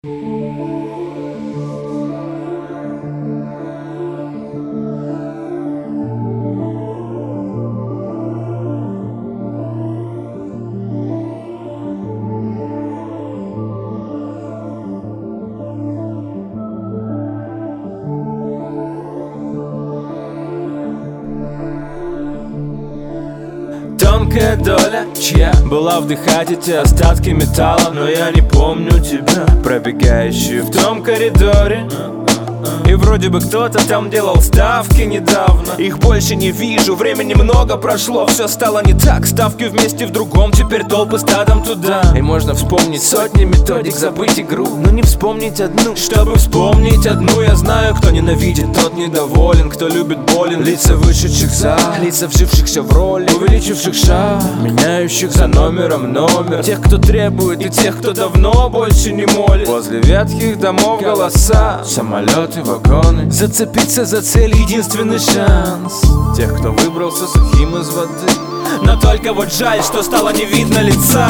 Тонкая доля, чья была вдыхать эти остатки металла. Но я не помню тебя, пробегающую в том коридоре. И вроде бы кто-то там делал ставки недавно. Их больше не вижу, времени много прошло. Все стало не так, ставки вместе в другом. Теперь толпы стадом туда. И можно вспомнить сотни методик, забыть игру, но не вспомнить одну. Чтобы вспомнить одну, я знаю, кто ненавидит, тот недоволен. Кто любит болен, лица вышедших за, лица вжившихся в роли, увеличивших шаг, меняющих за номером номер. Тех, кто требует, и тех, кто давно больше не молит. Возле ветхих домов голоса, самолеты, вагоны. Зацепиться за цель — единственный шанс тех, кто выбрался сухим из воды. Но только вот жаль, что стало не видно лица.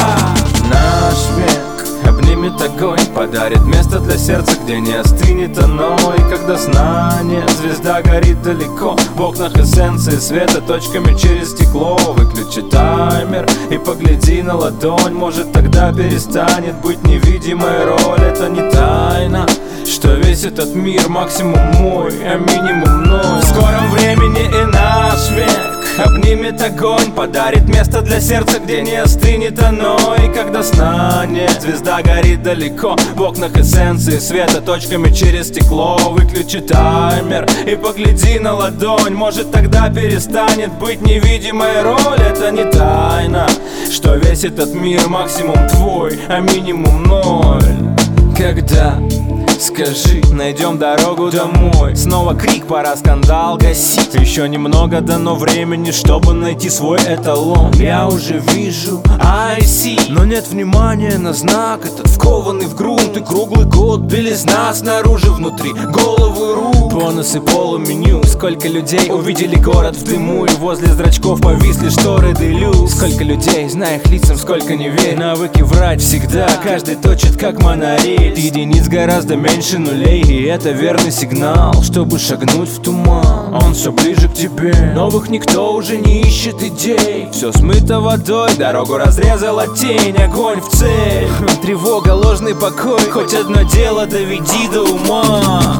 Наш век обнимет огонь, подарит место для сердца, где не остынет оно. И когда сна нет, звезда горит далеко, в окнах эссенции света точками через стекло. Выключи таймер и погляди на ладонь, может тогда перестанет быть невидимая роль. Это не тайна, что весь этот мир максимум мой, а минимум ноль. В скором времени и наш век обнимет огонь, подарит место для сердца, где не остынет оно. И когда сна нет, звезда горит далеко, в окнах эссенции света точками через стекло. Выключи таймер и погляди на ладонь, может тогда перестанет быть невидимая роль. Это не тайна, что весь этот мир максимум твой, а минимум ноль. Когда, скажи, найдем дорогу домой? Снова крик, пора скандал гасить. Еще немного дано времени, чтобы найти свой эталон. Я уже вижу IC, но нет внимания на знак этот, вкованный в грунт. И круглый год белизна снаружи, внутри головы рук. Бонусы полуменю. Сколько людей увидели город в дыму, и возле зрачков повисли шторы делюкс. Сколько людей, зная их лицам, сколько не верь. Навыки врать всегда, каждый точит как монорельс. Единиц гораздо меньше нулей, и это верный сигнал, чтобы шагнуть в туман. Он все ближе к тебе, новых никто уже не ищет идей. Все смыто водой, дорогу разрезала тень, огонь в цель. Тревога, ложный покой, хоть одно дело доведи до ума.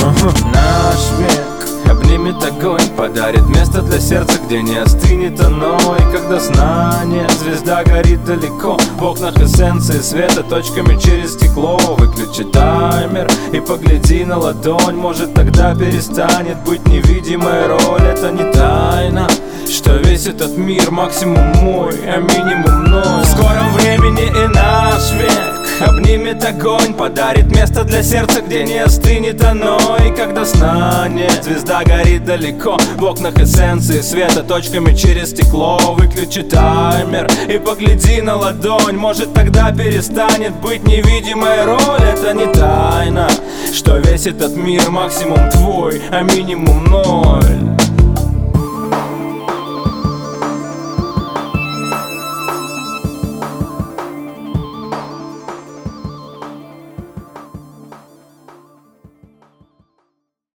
Наш век обнимет огонь, подарит место для сердца, где не остынет оно. И когда сна нет, звезда горит далеко, в окнах эссенции света точками через стекло. Выключи таймер и погляди на ладонь, может тогда перестанет быть невидимая роль. Это не тайна, что весь этот мир максимум мой, а минимум ноль. В скором времени и наш век обнимет огонь, подарит место для сердца, где не остынет оно. И когда сна нет, звезда горит далеко, в окнах эссенции света точками через стекло. Выключи таймер и погляди на ладонь, может тогда перестанет быть невидимая роль. Это не тайна, что весь этот мир максимум твой, а минимум ноль.